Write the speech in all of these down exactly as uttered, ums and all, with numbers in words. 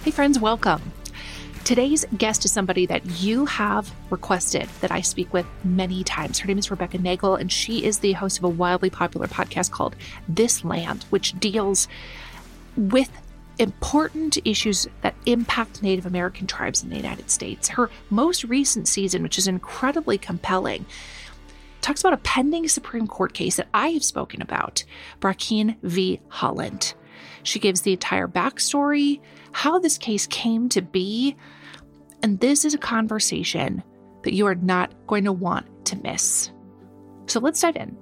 Hey friends, welcome. Today's guest is somebody that you have requested that I speak with many times. Her name is Rebecca Nagle, and she is the host of a wildly popular podcast called This Land, which deals with important issues that impact Native American tribes in the United States. Her most recent season, which is incredibly compelling, talks about a pending Supreme Court case that I have spoken about, Brackeen v. Holland. She gives the entire backstory, how this case came to be, and this is a conversation that you are not going to want to miss. So let's dive in.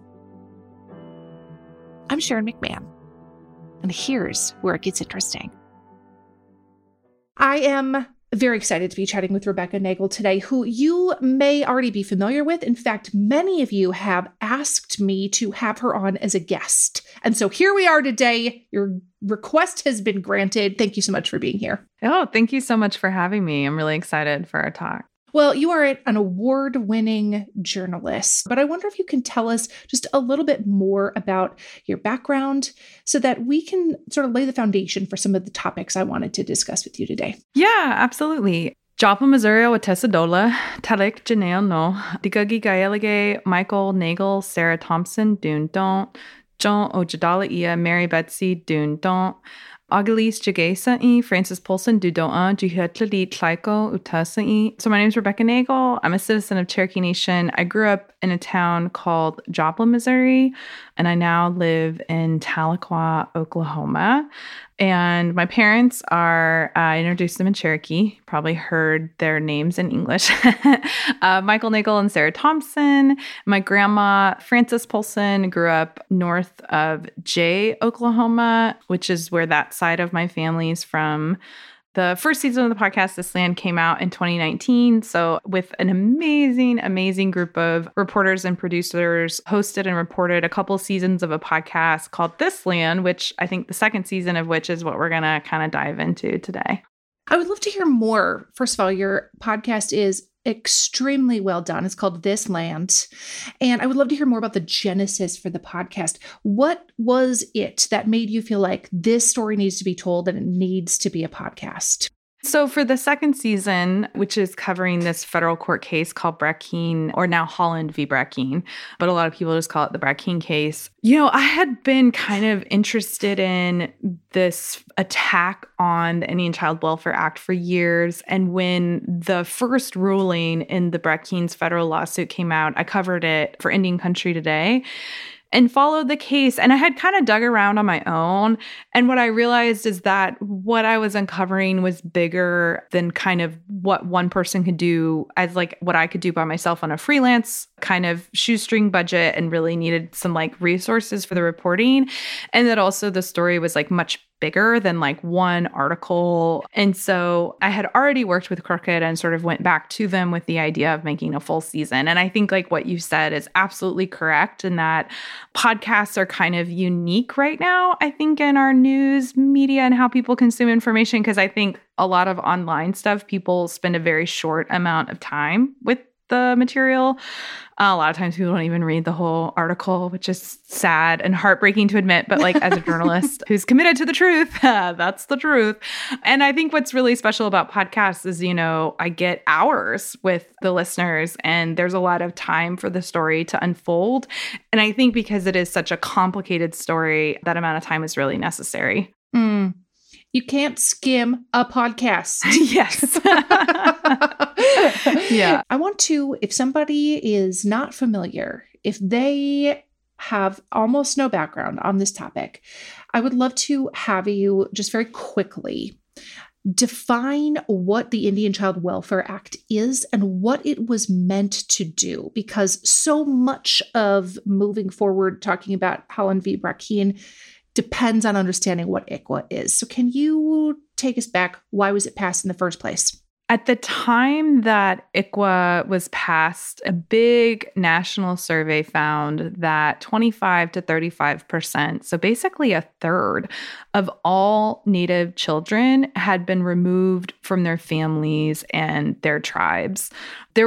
I'm Sharon McMahon, and here's where it gets interesting. I am very excited to be chatting with Rebecca Nagle today, who you may already be familiar with. In fact, many of you have asked me to have her on as a guest. And so here we are today. Your request has been granted. Thank you so much for being here. Oh, thank you so much for having me. I'm really excited for our talk. Well, you are an award-winning journalist, but I wonder if you can tell us just a little bit more about your background so that we can sort of lay the foundation for some of the topics I wanted to discuss with you today. Yeah, absolutely. Joplin, Missouri, Watessadola, Talik Janelle no, Digagi Gaelige, Michael Nagle, Sarah Thompson, Dune Don't, John Ojadala Ia, Mary Betsy, Dune Don't, Agalise Jagasa'i, Francis Polson, Dudoa, Juhetlali Tlaiko, Utasa'i. So my name is Rebecca Nagle. I'm a citizen of Cherokee Nation. I grew up in a town called Joplin, Missouri, and I now live in Tahlequah, Oklahoma. And my parents are, uh, I introduced them in Cherokee, probably heard their names in English, uh, Michael Nagle and Sarah Thompson. My grandma, Frances Polson, grew up north of Jay, Oklahoma, which is where that side of my family is from. The first season of the podcast, This Land, came out in twenty nineteen. So with an amazing, amazing group of reporters and producers, hosted and reported a couple seasons of a podcast called This Land, which I think the second season of which is what we're going to kind of dive into today. I would love to hear more. First of all, your podcast is extremely well done. It's called This Land. And I would love to hear more about the genesis for the podcast. What was it that made you feel like this story needs to be told and it needs to be a podcast? So for the second season, which is covering this federal court case called Brackeen, or now Holland v. Brackeen, but a lot of people just call it the Brackeen case. You know, I had been kind of interested in this attack on the Indian Child Welfare Act for years. And when the first ruling in the Brackeen's federal lawsuit came out, I covered it for Indian Country Today and followed the case. And I had kind of dug around on my own. And what I realized is that what I was uncovering was bigger than kind of what one person could do as like what I could do by myself on a freelance kind of shoestring budget, and really needed some like resources for the reporting. And that also the story was like much bigger than like one article. And so I had already worked with Crooked and sort of went back to them with the idea of making a full season. And I think like what you said is absolutely correct in that podcasts are kind of unique right now, I think, in our news media and how people consume information. Because I think a lot of online stuff, people spend a very short amount of time with the material. Uh, a lot of times people don't even read the whole article, which is sad and heartbreaking to admit. But like as a journalist who's committed to the truth, uh, that's the truth. And I think what's really special about podcasts is, you know, I get hours with the listeners and there's a lot of time for the story to unfold. And I think because it is such a complicated story, that amount of time is really necessary. Mm. You can't skim a podcast. Yes. Yeah. I want to, if somebody is not familiar, if they have almost no background on this topic, I would love to have you just very quickly define what the Indian Child Welfare Act is and what it was meant to do, because so much of moving forward talking about Holland v. Brackeen depends on understanding what I C W A is. So can you take us back? Why was it passed in the first place? At the time that I C W A was passed, a big national survey found that twenty-five to thirty-five percent, so basically a third of all Native children had been removed from their families and their tribes. There were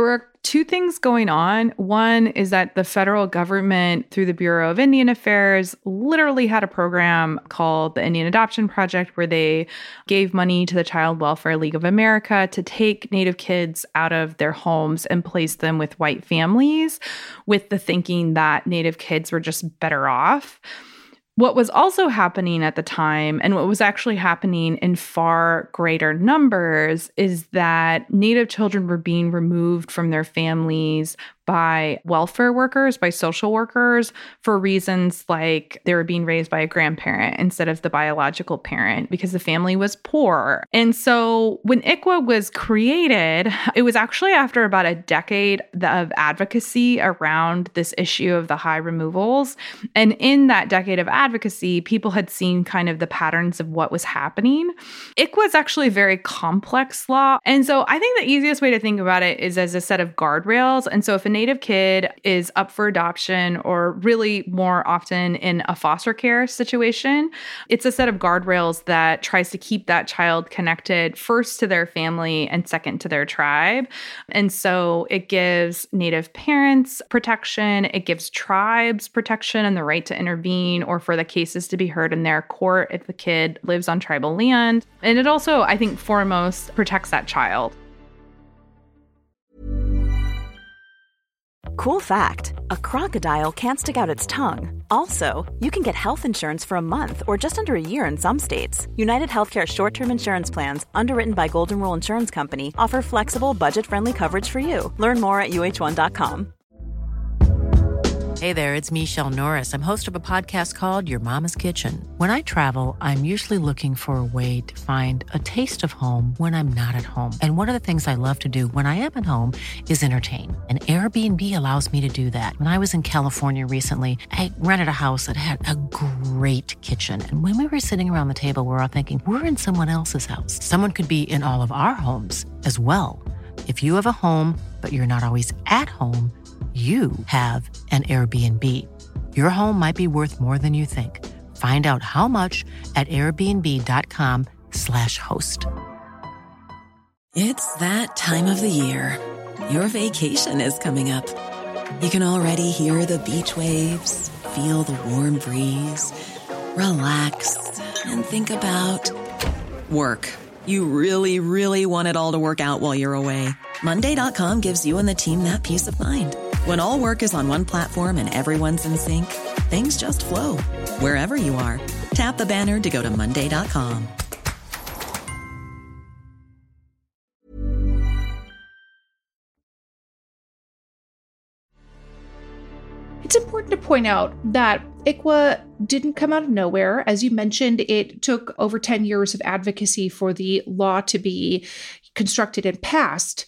two things going on. One is that the federal government, through the Bureau of Indian Affairs, literally had a program called the Indian Adoption Project, where they gave money to the Child Welfare League of America to take Native kids out of their homes and place them with white families, with the thinking that Native kids were just better off. What was also happening at the time, and what was actually happening in far greater numbers, is that Native children were being removed from their families by welfare workers, by social workers, for reasons like they were being raised by a grandparent instead of the biological parent because the family was poor. And so when I C W A was created, it was actually after about a decade of advocacy around this issue of the high removals. And in that decade of advocacy, people had seen kind of the patterns of what was happening. I C W A is actually a very complex law. And so I think the easiest way to think about it is as a set of guardrails. And so if a Native kid is up for adoption, or really more often in a foster care situation, it's a set of guardrails that tries to keep that child connected first to their family and second to their tribe. And so it gives Native parents protection, it gives tribes protection and the right to intervene or for the cases to be heard in their court if the kid lives on tribal land. And it also, I think, foremost protects that child. Cool fact, a crocodile can't stick out its tongue. Also, you can get health insurance for a month or just under a year in some states. United Healthcare short-term insurance plans, underwritten by Golden Rule Insurance Company, offer flexible, budget-friendly coverage for you. Learn more at U H one dot com. Hey there, it's Michelle Norris. I'm host of a podcast called Your Mama's Kitchen. When I travel, I'm usually looking for a way to find a taste of home when I'm not at home. And one of the things I love to do when I am at home is entertain. And Airbnb allows me to do that. When I was in California recently, I rented a house that had a great kitchen. And when we were sitting around the table, we were all thinking, we're in someone else's house. Someone could be in all of our homes as well. If you have a home, but you're not always at home, you have an Airbnb. Your home might be worth more than you think. Find out how much at airbnb.com slash host. It's that time of the year. Your vacation is coming up. You can already hear the beach waves, feel the warm breeze, relax, and think about work. You really, really want it all to work out while you're away. Monday dot com gives you and the team that peace of mind. When all work is on one platform and everyone's in sync, things just flow. Wherever you are, tap the banner to go to monday dot com. It's important to point out that I C W A didn't come out of nowhere. As you mentioned, it took over ten years of advocacy for the law to be constructed and passed.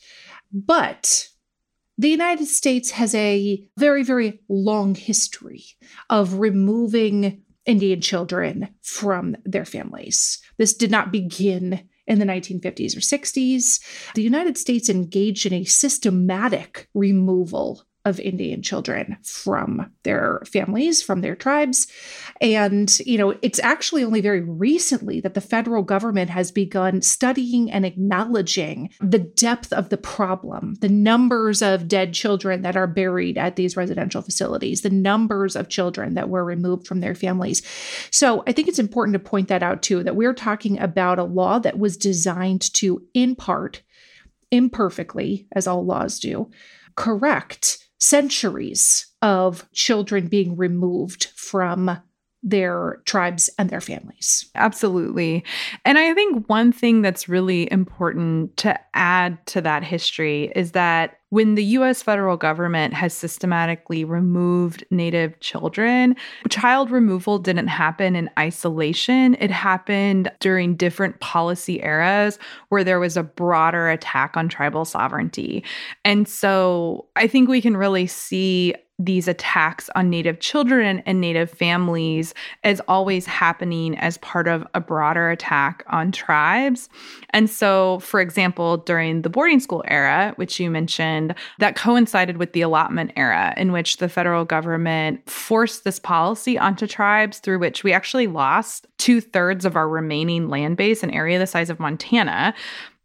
But the United States has a very, very long history of removing Indian children from their families. This did not begin in the nineteen fifties or sixties. The United States engaged in a systematic removal of Indian children from their families, from their tribes. And, you know, it's actually only very recently that the federal government has begun studying and acknowledging the depth of the problem, the numbers of dead children that are buried at these residential facilities, the numbers of children that were removed from their families. So I think it's important to point that out too, that we're talking about a law that was designed to, in part, imperfectly, as all laws do, correct centuries of children being removed from their tribes and their families. Absolutely. And I think one thing that's really important to add to that history is that when the U S federal government has systematically removed Native children, child removal didn't happen in isolation. It happened during different policy eras where there was a broader attack on tribal sovereignty. And so I think we can really see these attacks on Native children and Native families as always happening as part of a broader attack on tribes. And so, for example, during the boarding school era, which you mentioned, that coincided with the allotment era, in which the federal government forced this policy onto tribes, through which we actually lost two thirds of our remaining land base, an area the size of Montana.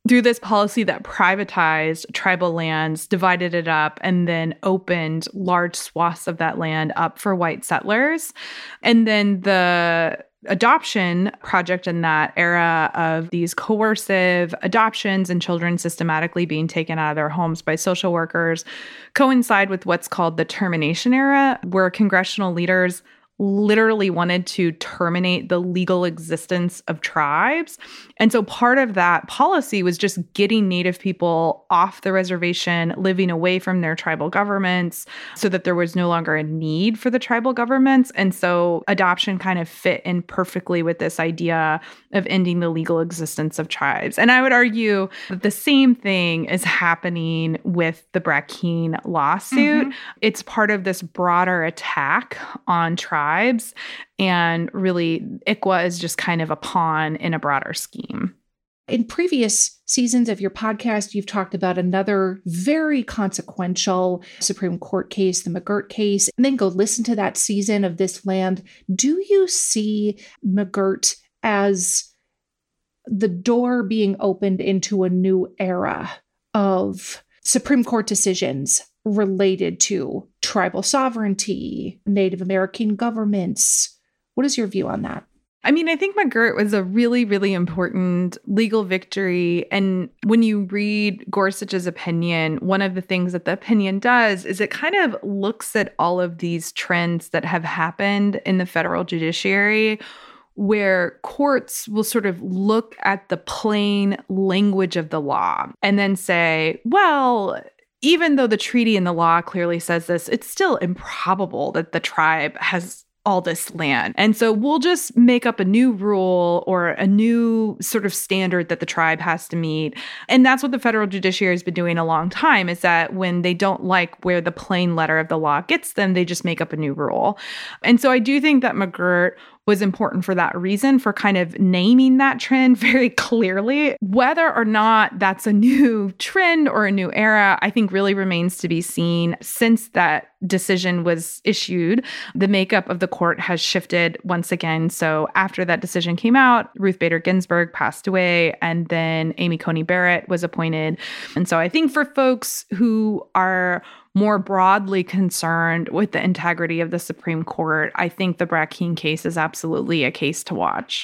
through this policy that privatized tribal lands, divided it up, and then opened large swaths of that land up for white settlers. And then the adoption project in that era of these coercive adoptions and children systematically being taken out of their homes by social workers coincide with what's called the termination era, where congressional leaders literally wanted to terminate the legal existence of tribes. And so part of that policy was just getting Native people off the reservation, living away from their tribal governments so that there was no longer a need for the tribal governments. And so adoption kind of fit in perfectly with this idea of ending the legal existence of tribes. And I would argue that the same thing is happening with the Brackeen lawsuit. Mm-hmm. It's part of this broader attack on tribes. And really, I C W A is just kind of a pawn in a broader scheme. In previous seasons of your podcast, you've talked about another very consequential Supreme Court case, the McGirt case, and then go listen to that season of This Land. Do you see McGirt as the door being opened into a new era of Supreme Court decisions related to tribal sovereignty, Native American governments? What is your view on that? I mean, I think McGirt was a really, really important legal victory. And when you read Gorsuch's opinion, one of the things that the opinion does is it kind of looks at all of these trends that have happened in the federal judiciary, where courts will sort of look at the plain language of the law and then say, well, even though the treaty and the law clearly says this, it's still improbable that the tribe has all this land. And so we'll just make up a new rule or a new sort of standard that the tribe has to meet. And that's what the federal judiciary has been doing a long time, is that when they don't like where the plain letter of the law gets them, they just make up a new rule. And so I do think that McGirt was important for that reason, for kind of naming that trend very clearly. Whether or not that's a new trend or a new era, I think really remains to be seen. Since that decision was issued, the makeup of the court has shifted once again. So after that decision came out, Ruth Bader Ginsburg passed away, and then Amy Coney Barrett was appointed. And so I think for folks who are more broadly concerned with the integrity of the Supreme Court, I think the Brackeen case is absolutely a case to watch.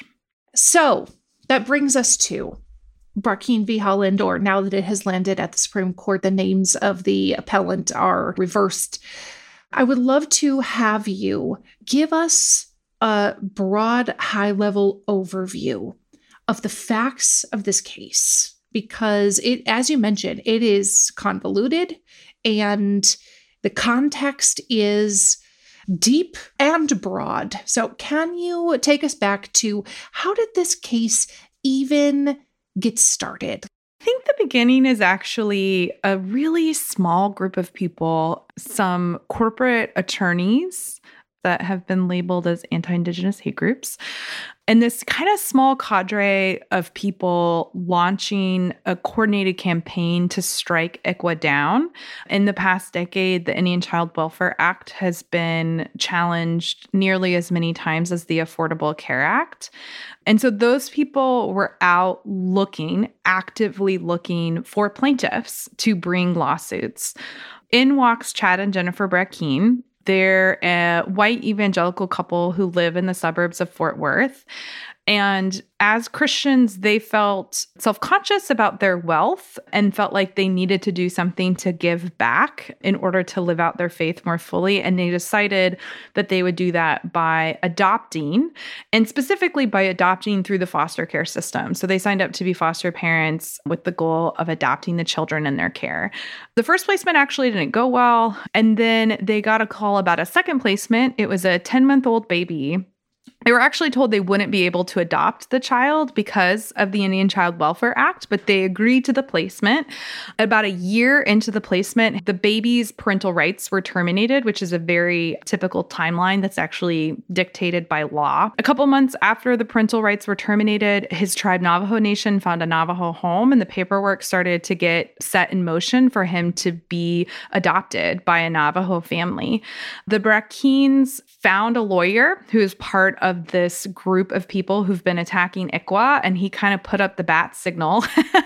So that brings us to Brackeen v. Holland, or now that it has landed at the Supreme Court, the names of the appellant are reversed. I would love to have you give us a broad, high-level overview of the facts of this case, because it, as you mentioned, it is convoluted. And the context is deep and broad. So can you take us back to how did this case even get started? I think the beginning is actually a really small group of people, some corporate attorneys that have been labeled as anti-Indigenous hate groups, and this kind of small cadre of people launching a coordinated campaign to strike I C W A down. In the past decade, the Indian Child Welfare Act has been challenged nearly as many times as the Affordable Care Act. And so those people were out looking, actively looking for plaintiffs to bring lawsuits. In walks Chad and Jennifer Brackeen. They're a white evangelical couple who live in the suburbs of Fort Worth. And as Christians, they felt self-conscious about their wealth and felt like they needed to do something to give back in order to live out their faith more fully. And they decided that they would do that by adopting, and specifically by adopting through the foster care system. So they signed up to be foster parents with the goal of adopting the children in their care. The first placement actually didn't go well. And then they got a call about a second placement. It was a ten-month-old baby. They were actually told they wouldn't be able to adopt the child because of the Indian Child Welfare Act, but they agreed to the placement. About a year into the placement, the baby's parental rights were terminated, which is a very typical timeline that's actually dictated by law. A couple months after the parental rights were terminated, his tribe, Navajo Nation, found a Navajo home, and the paperwork started to get set in motion for him to be adopted by a Navajo family. The Brackeens found a lawyer who is part of of this group of people who've been attacking I C W A, and he kind of put up the bat signal.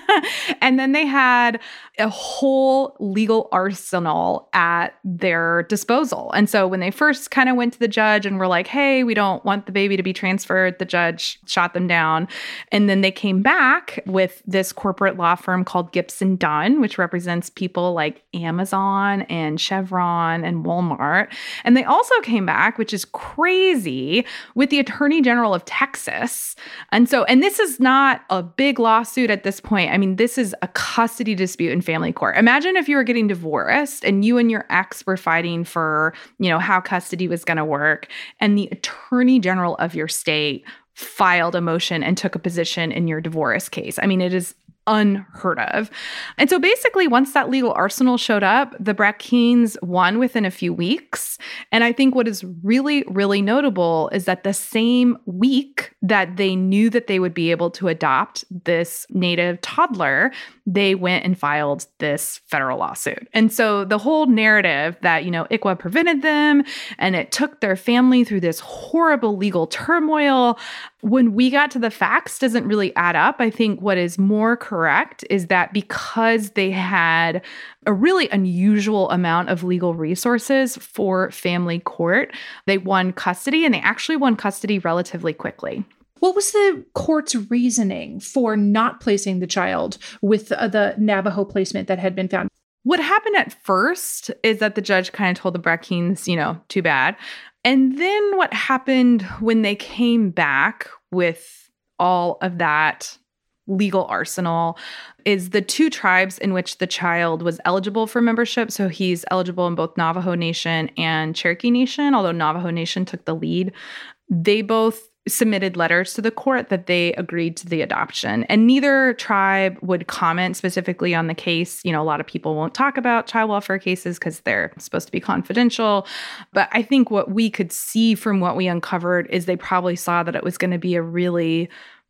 And then they had a whole legal arsenal at their disposal. And so when they first kind of went to the judge and were like, hey, we don't want the baby to be transferred, the judge shot them down. And then they came back with this corporate law firm called Gibson Dunn, which represents people like Amazon and Chevron and Walmart. And they also came back, which is crazy, with the Attorney General of Texas. And so, and this is not a big lawsuit at this point. I mean, this is a custody dispute in family court. Imagine if you were getting divorced and you and your ex were fighting for, you know, how custody was going to work, and the Attorney General of your state filed a motion and took a position in your divorce case. I mean, it is unheard of. And so basically, once that legal arsenal showed up, the Brackens won within a few weeks. And I think what is really, really notable is that the same week that they knew that they would be able to adopt this native toddler, they went and filed this federal lawsuit. And so the whole narrative that, you know, I C W A prevented them and it took their family through this horrible legal turmoil, when we got to the facts, doesn't really add up. I think what is more correct is that because they had a really unusual amount of legal resources for family court, they won custody, and they actually won custody relatively quickly. What was the court's reasoning for not placing the child with uh, the Navajo placement that had been found? What happened at first is that the judge kind of told the Brackens, you know, too bad. And then what happened when they came back with all of that legal arsenal is the two tribes in which the child was eligible for membership. So he's eligible in both Navajo Nation and Cherokee Nation, although Navajo Nation took the lead. They both submitted letters to the court that they agreed to the adoption. And neither tribe would comment specifically on the case. You know, a lot of people won't talk about child welfare cases because they're supposed to be confidential. But I think what we could see from what we uncovered is they probably saw that it was going to be a really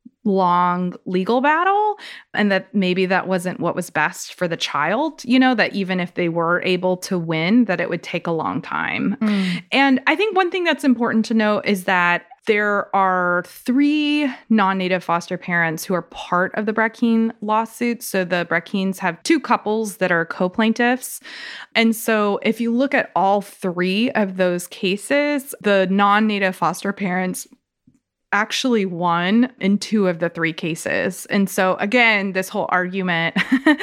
long legal battle, and that maybe that wasn't what was best for the child, you know, that even if they were able to win, that it would take a long time. Mm. And I think one thing that's important to note is that there are three non-Native foster parents who are part of the Bracken lawsuit. So the Brackens have two couples that are co-plaintiffs. And so if you look at all three of those cases, the non-Native foster parents actually won in two of the three cases. And so again, this whole argument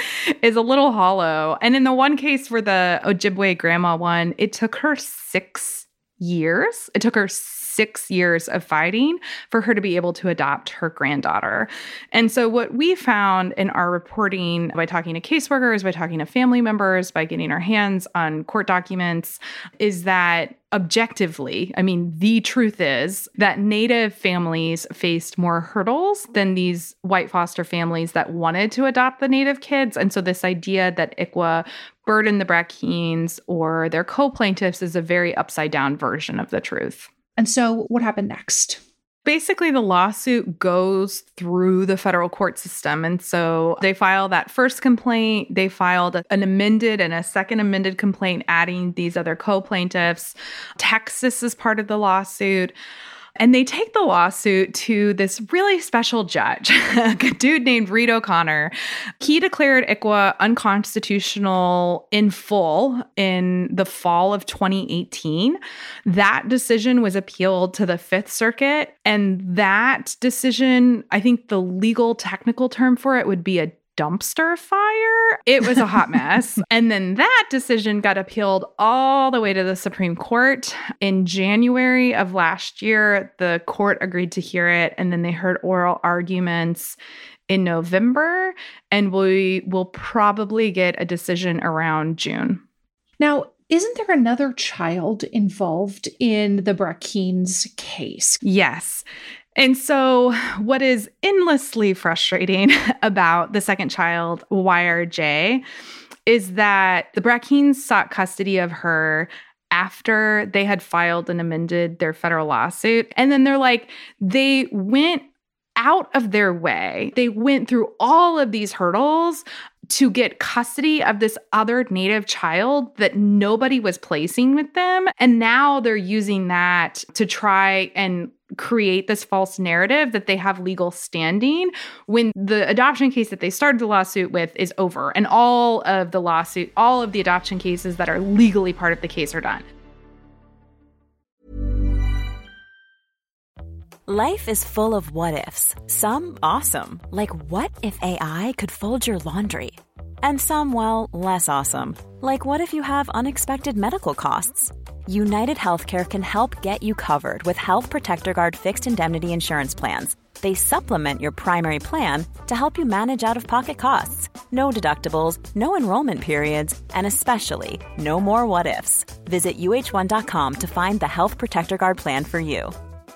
is a little hollow. And in the one case for the Ojibwe grandma one, it took her six years. It took her six years of fighting for her to be able to adopt her granddaughter. And so what we found in our reporting by talking to caseworkers, by talking to family members, by getting our hands on court documents, is that objectively, I mean, the truth is that Native families faced more hurdles than these white foster families that wanted to adopt the Native kids. And so this idea that I C W A burdened the Brackens or their co-plaintiffs is a very upside down version of the truth. And so what happened next? Basically, the lawsuit goes through the federal court system. And so they file that first complaint. They filed an amended and a second amended complaint adding these other co-plaintiffs. Texas is part of the lawsuit. And they take the lawsuit to this really special judge, a dude named Reed O'Connor. He declared I C W A unconstitutional in full in the fall of twenty eighteen. That decision was appealed to the Fifth Circuit. And that decision, I think the legal technical term for it would be a dumpster fire. It was a hot mess. And then that decision got appealed all the way to the Supreme Court. In January of last year, the court agreed to hear it, and then they heard oral arguments in November, and we will probably get a decision around June. Now, isn't there another child involved in the Brackens case? Yes. And so what is endlessly frustrating about the second child, Y R J, is that the Brackens sought custody of her after they had filed and amended their federal lawsuit. And then they're like, they went out of their way. They went through all of these hurdles to get custody of this other Native child that nobody was placing with them. And now they're using that to try and create this false narrative that they have legal standing when the adoption case that they started the lawsuit with is over and all of the lawsuit, all of the adoption cases that are legally part of the case are done. Life is full of what-ifs. Some awesome, like what if A I could fold your laundry? And some, well, less awesome, like what if you have unexpected medical costs? United Healthcare can help get you covered with Health Protector Guard fixed indemnity insurance plans. They supplement your primary plan to help you manage out-of-pocket costs. No deductibles, no enrollment periods, and especially no more what-ifs. Visit U H one dot com to find the Health Protector Guard plan for you.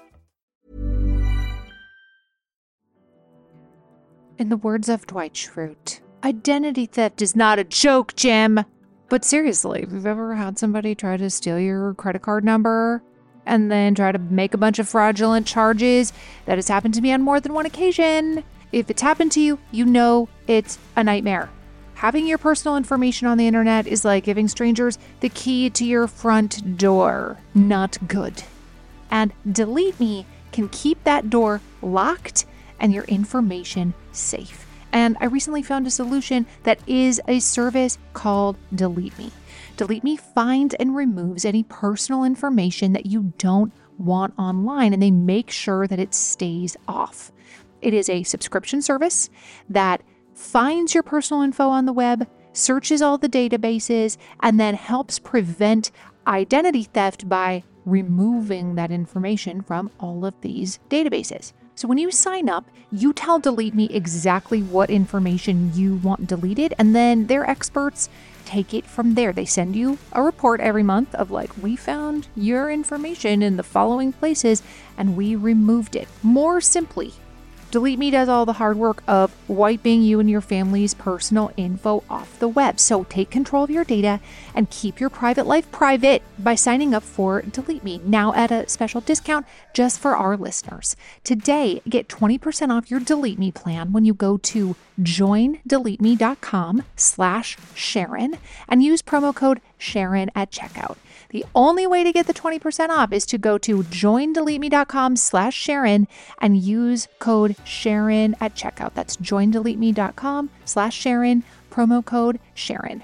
In the words of Dwight Schrute, identity theft is not a joke, Jim. But seriously, if you've ever had somebody try to steal your credit card number and then try to make a bunch of fraudulent charges, that has happened to me on more than one occasion. If it's happened to you, you know it's a nightmare. Having your personal information on the internet is like giving strangers the key to your front door. Not good. And Delete Me can keep that door locked and your information safe. And I recently found a solution that is a service called Delete Me. Delete Me finds and removes any personal information that you don't want online, and they make sure that it stays off. It is a subscription service that finds your personal info on the web, searches all the databases, and then helps prevent identity theft by removing that information from all of these databases. So when you sign up, you tell Delete Me exactly what information you want deleted, and then their experts take it from there. They send you a report every month of like, we found your information in the following places and we removed it. More simply, Delete Me does all the hard work of wiping you and your family's personal info off the web. So take control of your data and keep your private life private by signing up for Delete Me, now at a special discount just for our listeners. Today, get twenty percent off your Delete Me plan when you go to joindeleteme.com slash Sharon and use promo code Sharon at checkout. The only way to get the twenty percent off is to go to joindeleteme.com slash Sharon and use code Sharon at checkout. That's joindeleteme.com slash Sharon, promo code Sharon.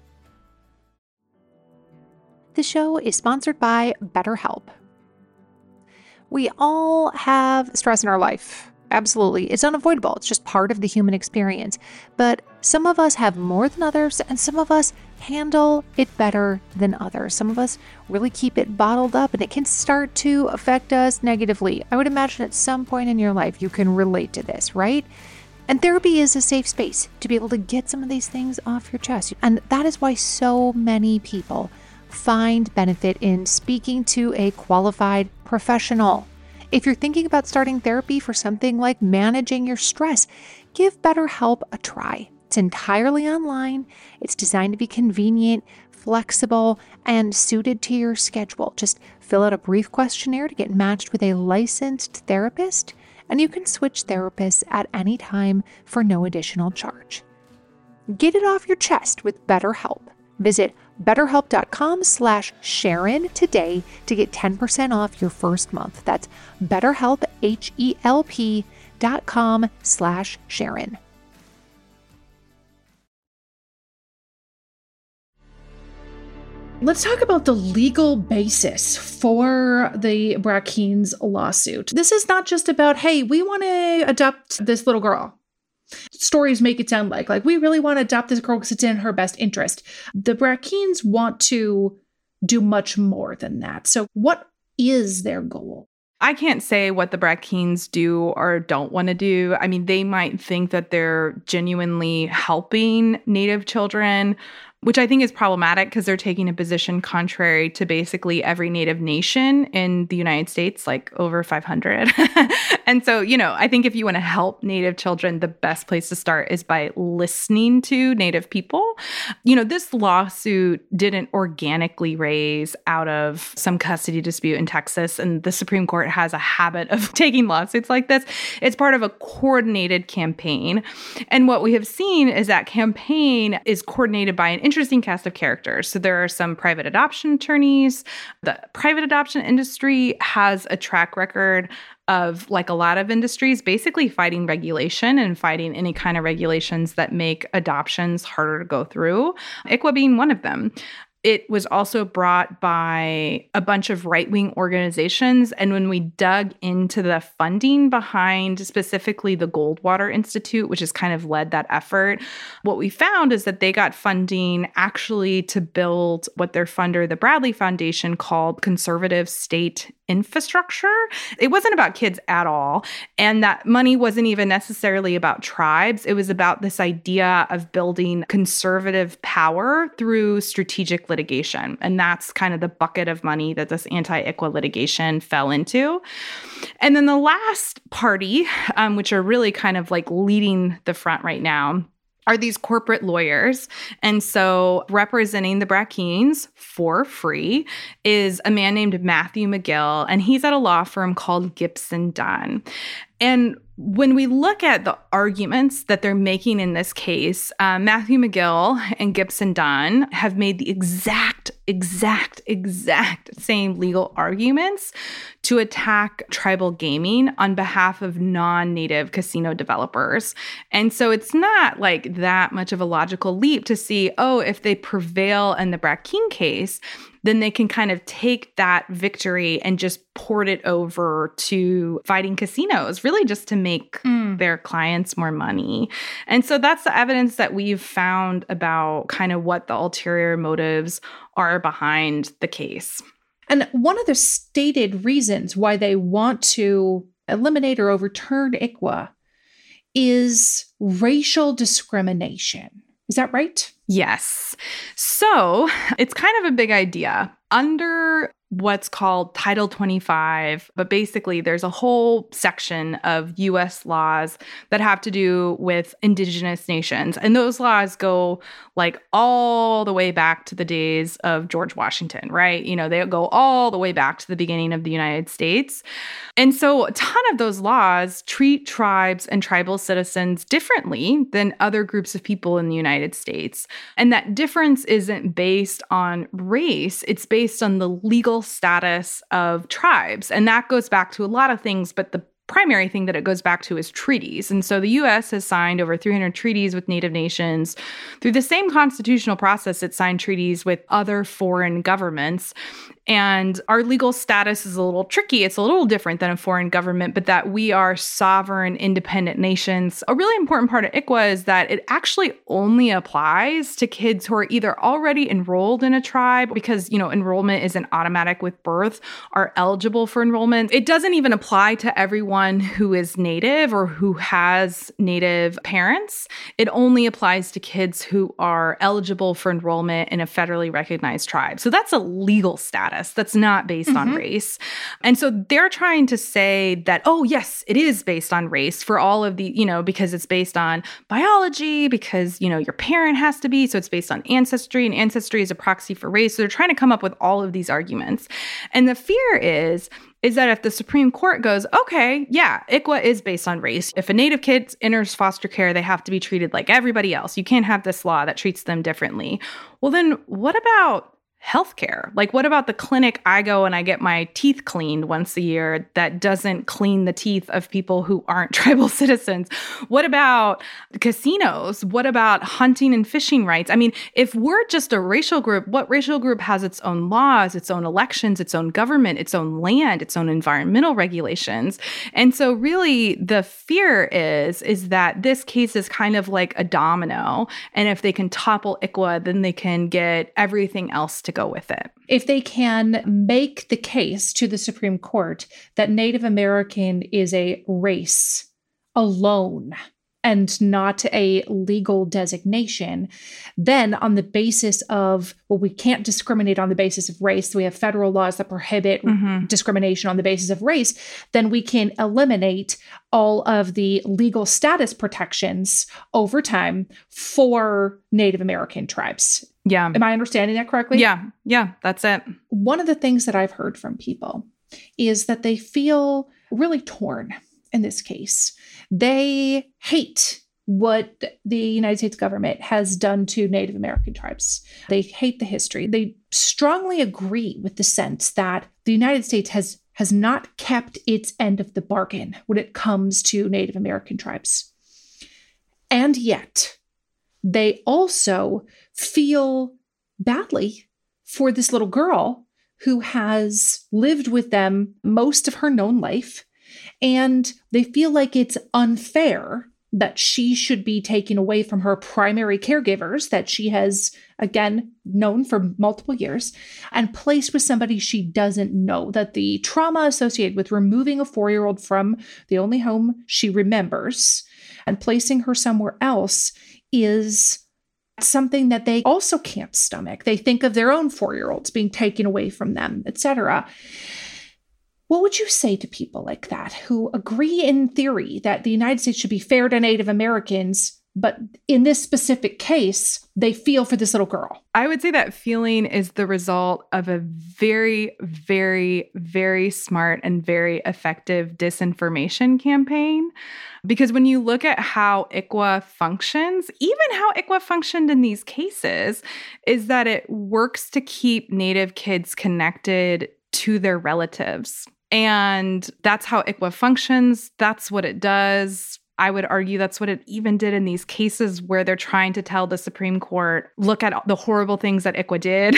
The show is sponsored by BetterHelp. We all have stress in our life. Absolutely. It's unavoidable. It's just part of the human experience. But some of us have more than others, and some of us handle it better than others. Some of us really keep it bottled up, and it can start to affect us negatively. I would imagine at some point in your life you can relate to this, right? And therapy is a safe space to be able to get some of these things off your chest. And that is why so many people find benefit in speaking to a qualified professional. If you're thinking about starting therapy for something like managing your stress, give BetterHelp a try. It's entirely online. It's designed to be convenient, flexible, and suited to your schedule. Just fill out a brief questionnaire to get matched with a licensed therapist, and you can switch therapists at any time for no additional charge. Get it off your chest with BetterHelp. Visit betterhelp.com slash Sharon today to get ten percent off your first month. That's betterhelp, H-E-L-P dot com slash Sharon. Let's talk about the legal basis for the Brackeen's lawsuit. This is not just about, hey, we want to adopt this little girl. Stories make it sound like, like we really want to adopt this girl because it's in her best interest. The Brackeens want to do much more than that. So what is their goal? I can't say what the Brackeens do or don't want to do. I mean, they might think that they're genuinely helping Native children, which I think is problematic because they're taking a position contrary to basically every Native nation in the United States, like over five hundred. And so, you know, I think if you want to help Native children, the best place to start is by listening to Native people. You know, this lawsuit didn't organically raise out of some custody dispute in Texas, and the Supreme Court has a habit of taking lawsuits like this. It's part of a coordinated campaign. And what we have seen is that campaign is coordinated by an interesting cast of characters. So there are some private adoption attorneys. The private adoption industry has a track record of, like a lot of industries, basically fighting regulation and fighting any kind of regulations that make adoptions harder to go through, I C W A being one of them. It was also brought by a bunch of right-wing organizations. And when we dug into the funding behind specifically the Goldwater Institute, which has kind of led that effort, what we found is that they got funding actually to build what their funder, the Bradley Foundation, called conservative state infrastructure. It wasn't about kids at all. And that money wasn't even necessarily about tribes. It was about this idea of building conservative power through strategic litigation. And that's kind of the bucket of money that this anti-I C W A litigation fell into. And then the last party, um, which are really kind of like leading the front right now, are these corporate lawyers. And so representing the Brackeens for free is a man named Matthew McGill, and he's at a law firm called Gibson Dunn. And when we look at the arguments that they're making in this case, uh, Matthew McGill and Gibson Dunn have made the exact, exact, exact same legal arguments to attack tribal gaming on behalf of non-native casino developers. And so it's not like that much of a logical leap to see, oh, if they prevail in the Brackeen case, then they can kind of take that victory and just port it over to fighting casinos, really just to make mm. their clients more money. And so that's the evidence that we've found about kind of what the ulterior motives are behind the case. And one of the stated reasons why they want to eliminate or overturn I C W A is racial discrimination. Is that right? Yes. So it's kind of a big idea. Under what's called Title twenty-five, but basically there's a whole section of U S laws that have to do with indigenous nations. And those laws go like all the way back to the days of George Washington, right? You know, they go all the way back to the beginning of the United States. And so a ton of those laws treat tribes and tribal citizens differently than other groups of people in the United States. And that difference isn't based on race, it's based on the legal status of tribes. And that goes back to a lot of things, but the primary thing that it goes back to is treaties. And so the U S has signed over three hundred treaties with Native nations. Through the same constitutional process, it signed treaties with other foreign governments. And our legal status is a little tricky. It's a little different than a foreign government, but that we are sovereign, independent nations. A really important part of I C W A is that it actually only applies to kids who are either already enrolled in a tribe, because, you know, enrollment isn't automatic with birth, are eligible for enrollment. It doesn't even apply to everyone who is Native or who has Native parents. It only applies to kids who are eligible for enrollment in a federally recognized tribe. So that's a legal status. That's not based mm-hmm. on race. And so they're trying to say that, oh, yes, it is based on race for all of the, you know, because it's based on biology, because, you know, your parent has to be. So it's based on ancestry, and ancestry is a proxy for race. So they're trying to come up with all of these arguments. And the fear is, is that if the Supreme Court goes, okay, yeah, I C W A is based on race. If a Native kid enters foster care, they have to be treated like everybody else. You can't have this law that treats them differently. Well, then what about healthcare? Like, what about the clinic I go and I get my teeth cleaned once a year that doesn't clean the teeth of people who aren't tribal citizens? What about casinos? What about hunting and fishing rights? I mean, if we're just a racial group, what racial group has its own laws, its own elections, its own government, its own land, its own environmental regulations? And so really the fear is, is that this case is kind of like a domino. And if they can topple I C W A, then they can get everything else to go with it. If they can make the case to the Supreme Court that Native American is a race alone and not a legal designation, then on the basis of, well, we can't discriminate on the basis of race, so we have federal laws that prohibit mm-hmm. discrimination on the basis of race, then we can eliminate all of the legal status protections over time for Native American tribes. Yeah. Am I understanding that correctly? Yeah. Yeah, that's it. One of the things that I've heard from people is that they feel really torn in this case. They hate what the United States government has done to Native American tribes. They hate the history. They strongly agree with the sense that the United States has, has not kept its end of the bargain when it comes to Native American tribes. And yet, they also feel badly for this little girl who has lived with them most of her known life, and they feel like it's unfair that she should be taken away from her primary caregivers that she has, again, known for multiple years, and placed with somebody she doesn't know. That the trauma associated with removing a four-year-old from the only home she remembers and placing her somewhere else is something that they also can't stomach. They think of their own four-year-olds being taken away from them, et cetera. What would you say to people like that who agree in theory that the United States should be fair to Native Americans, but in this specific case, they feel for this little girl? I would say that feeling is the result of a very, very, very smart and very effective disinformation campaign. Because when you look at how I C W A functions, even how I C W A functioned in these cases, is that it works to keep Native kids connected to their relatives. And that's how I C W A functions. That's what it does. I would argue that's what it even did in these cases where they're trying to tell the Supreme Court, look at the horrible things that I C W A did.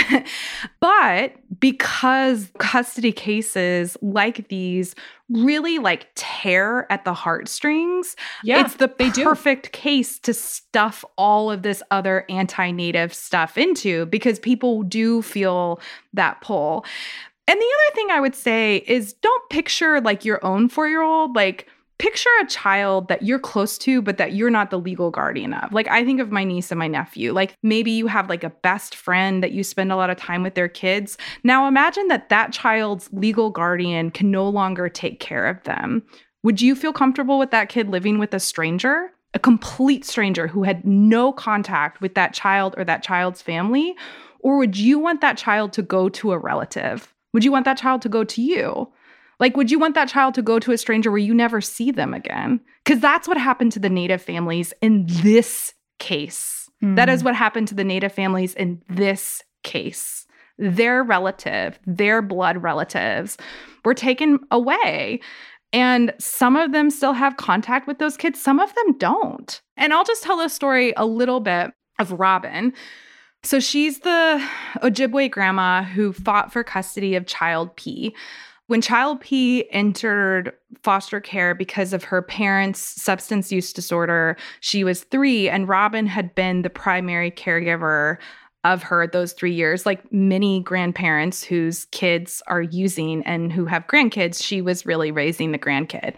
But because custody cases like these really like tear at the heartstrings, yeah, it's the perfect case to stuff all of this other anti-Native stuff into, because people do feel that pull. And the other thing I would say is don't picture like your own four-year-old, like picture a child that you're close to, but that you're not the legal guardian of. Like I think of my niece and my nephew. Like maybe you have like a best friend that you spend a lot of time with their kids. Now imagine that that child's legal guardian can no longer take care of them. Would you feel comfortable with that kid living with a stranger? A complete stranger who had no contact with that child or that child's family? Or would you want that child to go to a relative? Would you want that child to go to you? Like, would you want that child to go to a stranger where you never see them again? Because that's what happened to the Native families in this case. Mm. That is what happened to the Native families in this case. Their relative, their blood relatives were taken away. And some of them still have contact with those kids. Some of them don't. And I'll just tell the story a little bit of Robin. So she's the Ojibwe grandma who fought for custody of child P. When child P entered foster care because of her parents' substance use disorder, she was three, and Robin had been the primary caregiver of her those three years. Like many grandparents whose kids are using and who have grandkids, she was really raising the grandkid.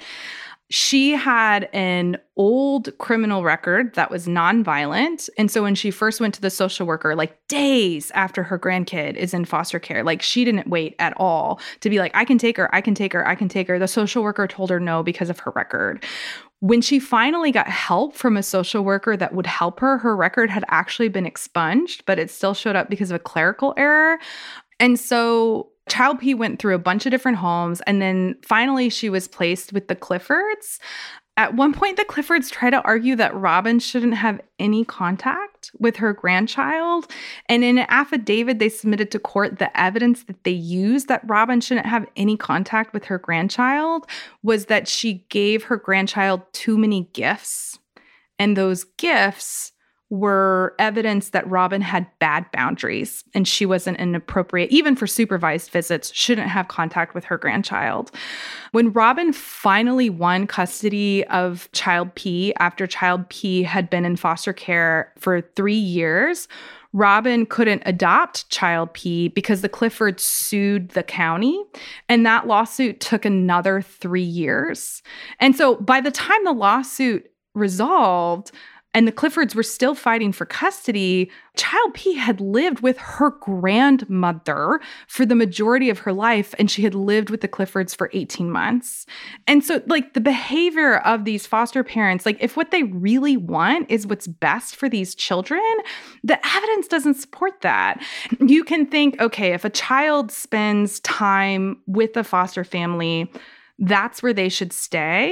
She had an old criminal record that was nonviolent. And so when she first went to the social worker, like days after her grandkid is in foster care, like she didn't wait at all to be like, I can take her, I can take her, I can take her. The social worker told her no because of her record. When she finally got help from a social worker that would help her, her record had actually been expunged, but it still showed up because of a clerical error. And so Child P went through a bunch of different homes, and then finally she was placed with the Cliffords. At one point, the Cliffords tried to argue that Robin shouldn't have any contact with her grandchild. And in an affidavit they submitted to court, the evidence that they used that Robin shouldn't have any contact with her grandchild was that she gave her grandchild too many gifts. And those gifts were evidence that Robin had bad boundaries and she wasn't inappropriate, even for supervised visits, shouldn't have contact with her grandchild. When Robin finally won custody of Child P after Child P had been in foster care for three years, Robin couldn't adopt Child P because the Cliffords sued the county, and that lawsuit took another three years. And so by the time the lawsuit resolved, and the Cliffords were still fighting for custody, Child P had lived with her grandmother for the majority of her life, and she had lived with the Cliffords for eighteen months. And so, like, the behavior of these foster parents, like, if what they really want is what's best for these children, the evidence doesn't support that. You can think, okay, if a child spends time with a foster family, that's where they should stay.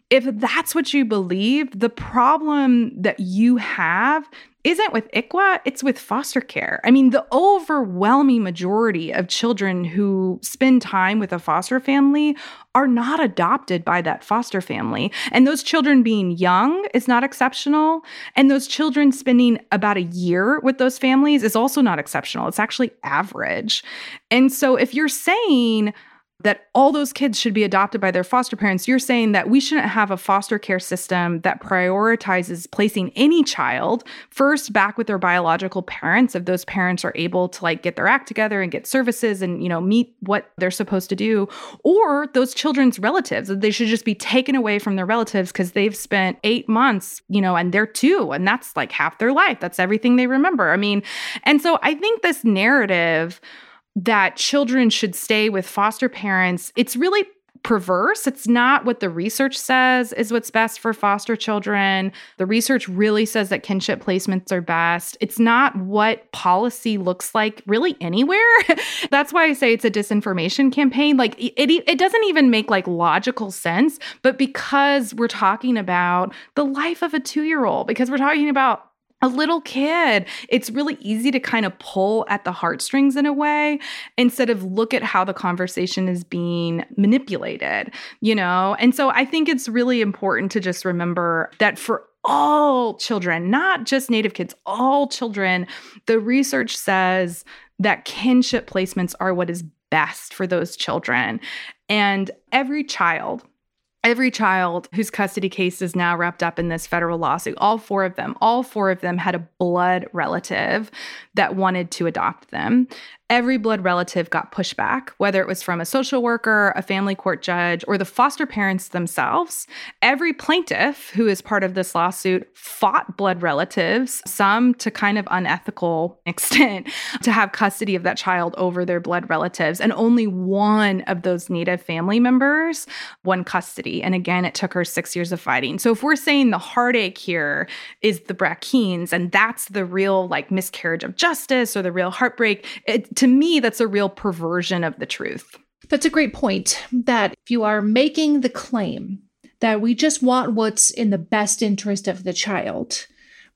if that's what you believe, the problem that you have isn't with I C W A, it's with foster care. I mean, the overwhelming majority of children who spend time with a foster family are not adopted by that foster family. And those children being young is not exceptional. And those children spending about a year with those families is also not exceptional. It's actually average. And so if you're saying that all those kids should be adopted by their foster parents, you're saying that we shouldn't have a foster care system that prioritizes placing any child first back with their biological parents if those parents are able to like get their act together and get services and, you know, meet what they're supposed to do, or those children's relatives, that they should just be taken away from their relatives because they've spent eight months, you know, and they're two, and that's like half their life. That's everything they remember. I mean, and so I think this narrative that children should stay with foster parents, it's really perverse. It's not what the research says is what's best for foster children. The research really says that kinship placements are best. It's not what policy looks like really anywhere. That's why I say it's a disinformation campaign. Like it, it doesn't even make like logical sense, but because we're talking about the life of a two-year-old, because we're talking about a little kid, it's really easy to kind of pull at the heartstrings in a way instead of look at how the conversation is being manipulated, you know? And so I think it's really important to just remember that for all children, not just Native kids, all children, the research says that kinship placements are what is best for those children. And every child, Every child whose custody case is now wrapped up in this federal lawsuit, all four of them, all four of them had a blood relative that wanted to adopt them. Every blood relative got pushback, whether it was from a social worker, a family court judge, or the foster parents themselves. Every plaintiff who is part of this lawsuit fought blood relatives, some to kind of unethical extent, to have custody of that child over their blood relatives. And only one of those Native family members won custody. And again, it took her six years of fighting. So if we're saying the heartache here is the Brackeens, and that's the real like miscarriage of justice or the real heartbreak, it, to me, that's a real perversion of the truth. That's a great point, that if you are making the claim that we just want what's in the best interest of the child,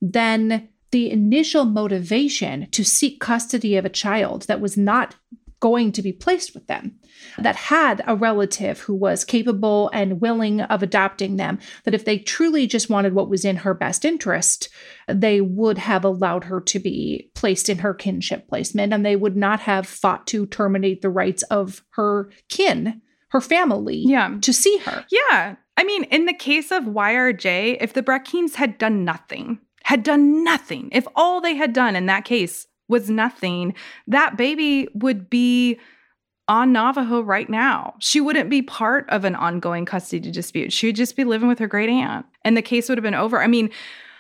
then the initial motivation to seek custody of a child that was not going to be placed with them, that had a relative who was capable and willing of adopting them, that if they truly just wanted what was in her best interest, they would have allowed her to be placed in her kinship placement, and they would not have fought to terminate the rights of her kin, her family, yeah. to see her. Yeah. I mean, in the case of Y R J, if the Brackeens had done nothing, had done nothing, if all they had done in that case was nothing, that baby would be on Navajo right now. She wouldn't be part of an ongoing custody dispute. She would just be living with her great aunt, and the case would have been over. I mean,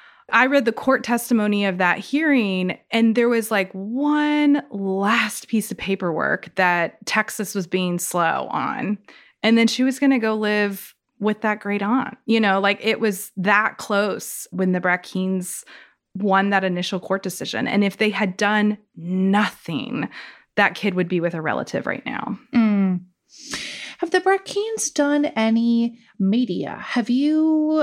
I read the court testimony of that hearing, and there was like one last piece of paperwork that Texas was being slow on, and then she was going to go live with that great aunt. You know, like it was that close when the Brackeens won that initial court decision. And if they had done nothing, that kid would be with a relative right now. Mm. Have the Brackeens done any media? Have you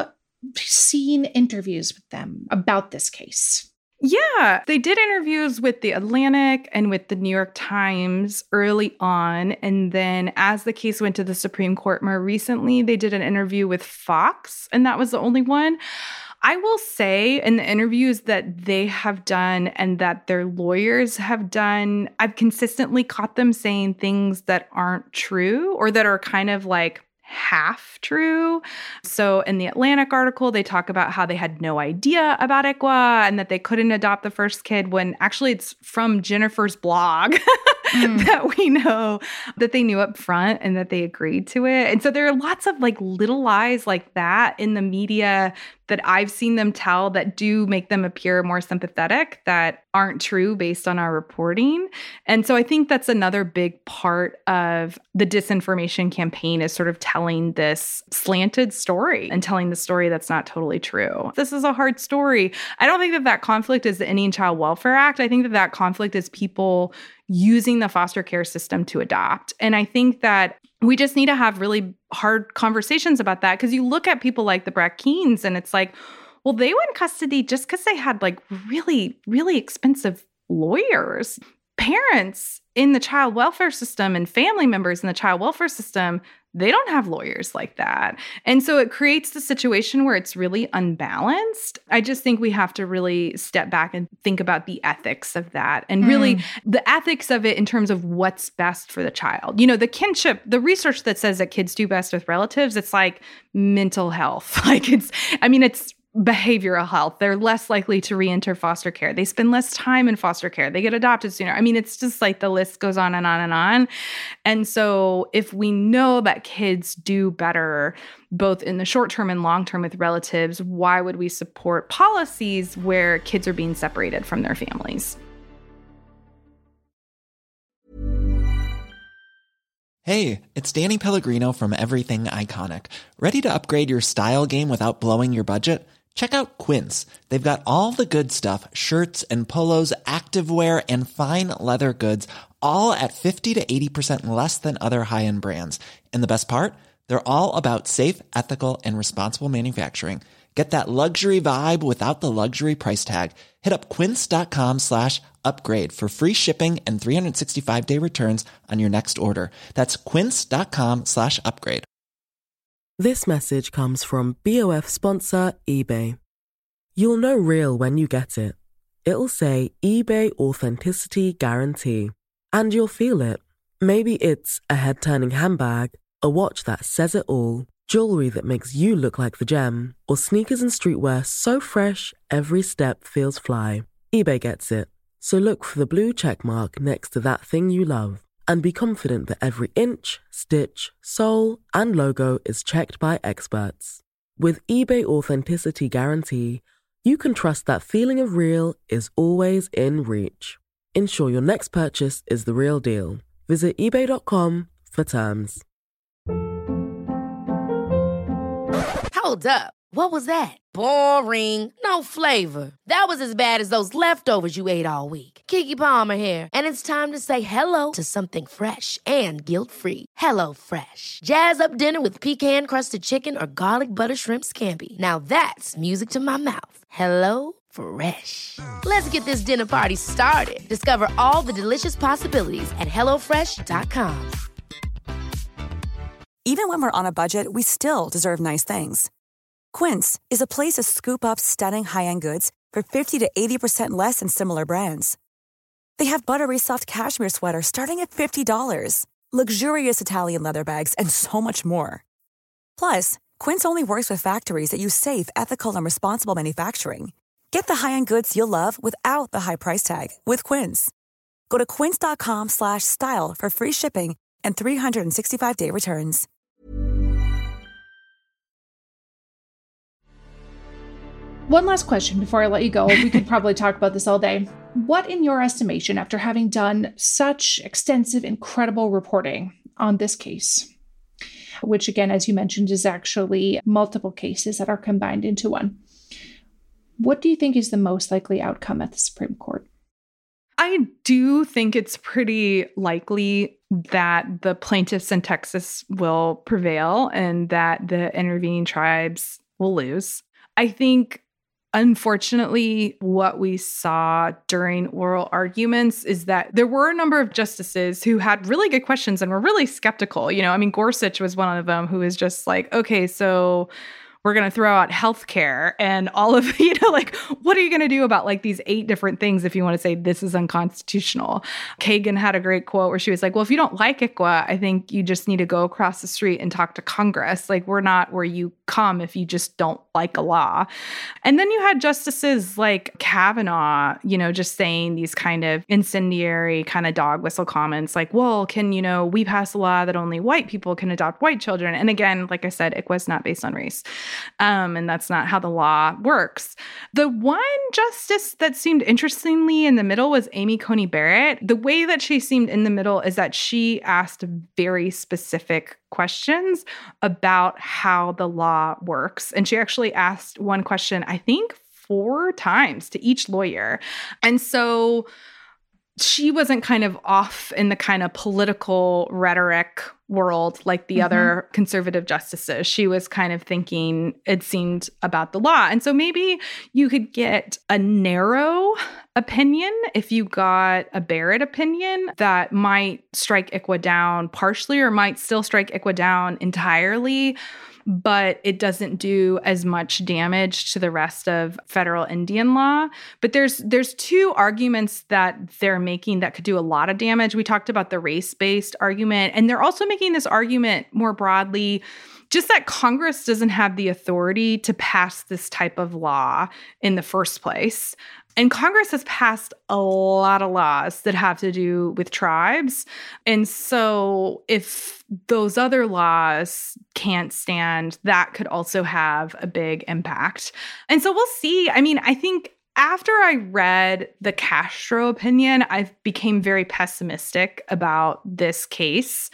seen interviews with them about this case? Yeah, they did interviews with The Atlantic and with the New York Times early on. And then as the case went to the Supreme Court more recently, they did an interview with Fox, and that was the only one. I will say in the interviews that they have done and that their lawyers have done, I've consistently caught them saying things that aren't true or that are kind of like half true. So in the Atlantic article, they talk about how they had no idea about I C W A and that they couldn't adopt the first kid, when actually it's from Jennifer's blog mm. that we know that they knew up front and that they agreed to it. And so there are lots of like little lies like that in the media that I've seen them tell that do make them appear more sympathetic, that aren't true based on our reporting. And so I think that's another big part of the disinformation campaign is sort of telling this slanted story and telling the story that's not totally true. This is a hard story. I don't think that that conflict is the Indian Child Welfare Act. I think that that conflict is people using the foster care system to adopt. And I think that we just need to have really hard conversations about that, because you look at people like the Brackeens and it's like, well, they were in custody just because they had like really, really expensive lawyers. Parents in the child welfare system and family members in the child welfare system, they don't have lawyers like that. And so it creates the situation where it's really unbalanced. I just think we have to really step back and think about the ethics of that and really mm. the ethics of it in terms of what's best for the child. You know, the kinship, the research that says that kids do best with relatives, it's like mental health. Like it's, I mean, it's behavioral health. They're less likely to re-enter foster care. They spend less time in foster care. They get adopted sooner. I mean, it's just like the list goes on and on and on. And so if we know that kids do better, both in the short term and long term with relatives, why would we support policies where kids are being separated from their families? Hey, it's Danny Pellegrino from Everything Iconic. Ready to upgrade your style game without blowing your budget? Check out Quince. They've got all the good stuff, shirts and polos, activewear, and fine leather goods, all at fifty to eighty percent less than other high-end brands. And the best part? They're all about safe, ethical, and responsible manufacturing. Get that luxury vibe without the luxury price tag. Hit up quince.com slash upgrade for free shipping and three sixty-five day returns on your next order. That's quince.com slash upgrade. This message comes from B O F sponsor eBay. You'll know real when you get it. It'll say eBay Authenticity Guarantee. And you'll feel it. Maybe it's a head-turning handbag, a watch that says it all, jewelry that makes you look like the gem, or sneakers and streetwear so fresh every step feels fly. eBay gets it. So look for the blue check mark next to that thing you love. And be confident that every inch, stitch, sole, and logo is checked by experts. With eBay Authenticity Guarantee, you can trust that feeling of real is always in reach. Ensure your next purchase is the real deal. Visit ebay dot com for terms. Hold up. What was that? Boring. No flavor. That was as bad as those leftovers you ate all week. Keke Palmer here. And it's time to say hello to something fresh and guilt-free. Hello Fresh. Jazz up dinner with pecan-crusted chicken or garlic butter shrimp scampi. Now that's music to my mouth. Hello Fresh. Let's get this dinner party started. Discover all the delicious possibilities at hello fresh dot com. Even when we're on a budget, we still deserve nice things. Quince is a place to scoop up stunning high-end goods for fifty to eighty percent less than similar brands. They have buttery soft cashmere sweaters starting at fifty dollars, luxurious Italian leather bags, and so much more. Plus, Quince only works with factories that use safe, ethical, and responsible manufacturing. Get the high-end goods you'll love without the high price tag with Quince. Go to quince.com slash style for free shipping and three sixty-five day returns. One last question before I let you go. We could probably talk about this all day. What, in your estimation, after having done such extensive, incredible reporting on this case, which again, as you mentioned, is actually multiple cases that are combined into one, what do you think is the most likely outcome at the Supreme Court? I do think it's pretty likely that the plaintiffs in Texas will prevail and that the intervening tribes will lose. I think, unfortunately, what we saw during oral arguments is that there were a number of justices who had really good questions and were really skeptical. You know, I mean, Gorsuch was one of them who was just like, okay, so we're going to throw out healthcare and all of, you know, like, what are you going to do about like these eight different things if you want to say this is unconstitutional? Kagan had a great quote where she was like, well, if you don't like I C W A, I think you just need to go across the street and talk to Congress. Like, we're not where you come if you just don't like a law. And then you had justices like Kavanaugh, you know, just saying these kind of incendiary kind of dog whistle comments like, well, can, you know, we pass a law that only white people can adopt white children? And again, like I said, I C W A is not based on race. Um, and that's not how the law works. The one justice that seemed interestingly in the middle was Amy Coney Barrett. The way that she seemed in the middle is that she asked very specific questions about how the law works. And she actually asked one question, I think, four times to each lawyer. And so she wasn't kind of off in the kind of political rhetoric world like the mm-hmm. other conservative justices. She was kind of thinking, it seemed, about the law. And so maybe you could get a narrow opinion if you got a Barrett opinion that might strike I C W A down partially or might still strike I C W A down entirely, but it doesn't do as much damage to the rest of federal Indian law. But there's there's two arguments that they're making that could do a lot of damage. We talked about the race-based argument, and they're also making this argument more broadly, just that Congress doesn't have the authority to pass this type of law in the first place. And Congress has passed a lot of laws that have to do with tribes. And so if those other laws can't stand, that could also have a big impact. And so we'll see. I mean, I think after I read the Castro opinion, I became very pessimistic about this case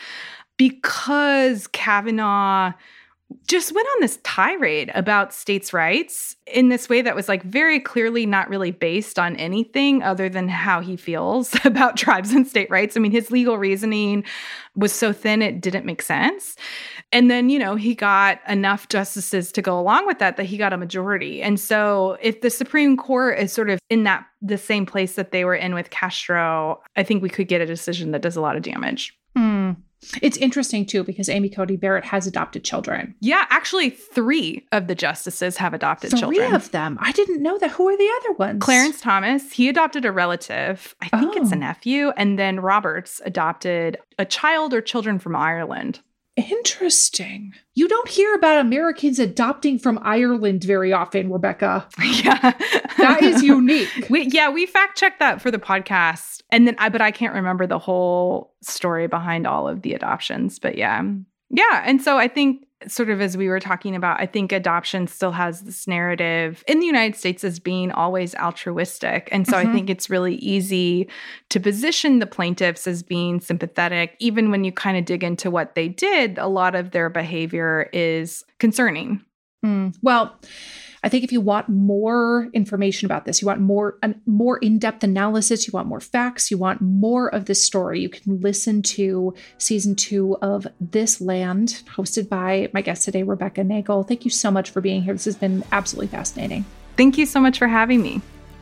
because Kavanaugh just went on this tirade about states' rights in this way that was like very clearly not really based on anything other than how he feels about tribes and state rights. I mean, his legal reasoning was so thin, it didn't make sense. And then, you know, he got enough justices to go along with that, that he got a majority. And so if the Supreme Court is sort of in that the same place that they were in with Castro, I think we could get a decision that does a lot of damage. Mm. It's interesting, too, because Amy Coney Barrett has adopted children. Yeah, actually, three of the justices have adopted three children. Three of them? I didn't know that. Who are the other ones? Clarence Thomas, he adopted a relative. I think oh. it's a nephew. And then Roberts adopted a child or children from Ireland. Interesting. You don't hear about Americans adopting from Ireland very often, Rebecca. Yeah. That is unique. We, yeah, we fact checked that for the podcast. And then I, but I can't remember the whole story behind all of the adoptions. But yeah. Yeah. And so I think sort of as we were talking about, I think adoption still has this narrative in the United States as being always altruistic. And so mm-hmm. I think it's really easy to position the plaintiffs as being sympathetic. Even when you kind of dig into what they did, a lot of their behavior is concerning. Mm. Well, I think if you want more information about this, you want more an, more in-depth analysis, you want more facts, you want more of this story, you can listen to season two of This Land, hosted by my guest today, Rebecca Nagle. Thank you so much for being here. This has been absolutely fascinating. Thank you so much for having me.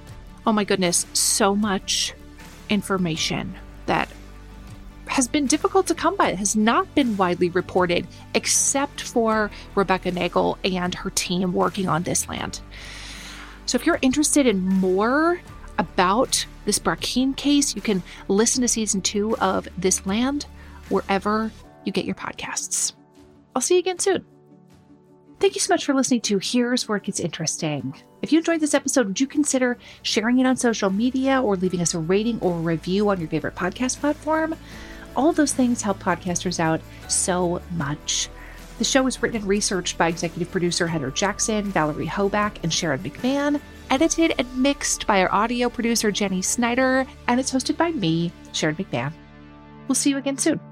Oh my goodness, so much information that has been difficult to come by. It has not been widely reported, except for Rebecca Nagle and her team working on This Land. So if you're interested in more about this Brackeen case, you can listen to season two of This Land wherever you get your podcasts. I'll see you again soon. Thank you so much for listening to Here's Where It Gets Interesting. If you enjoyed this episode, would you consider sharing it on social media or leaving us a rating or a review on your favorite podcast platform? All of those things help podcasters out so much. The show is written and researched by executive producer Heather Jackson, Valerie Hoback, and Sharon McMahon, edited and mixed by our audio producer Jenny Snyder, and it's hosted by me, Sharon McMahon. We'll see you again soon.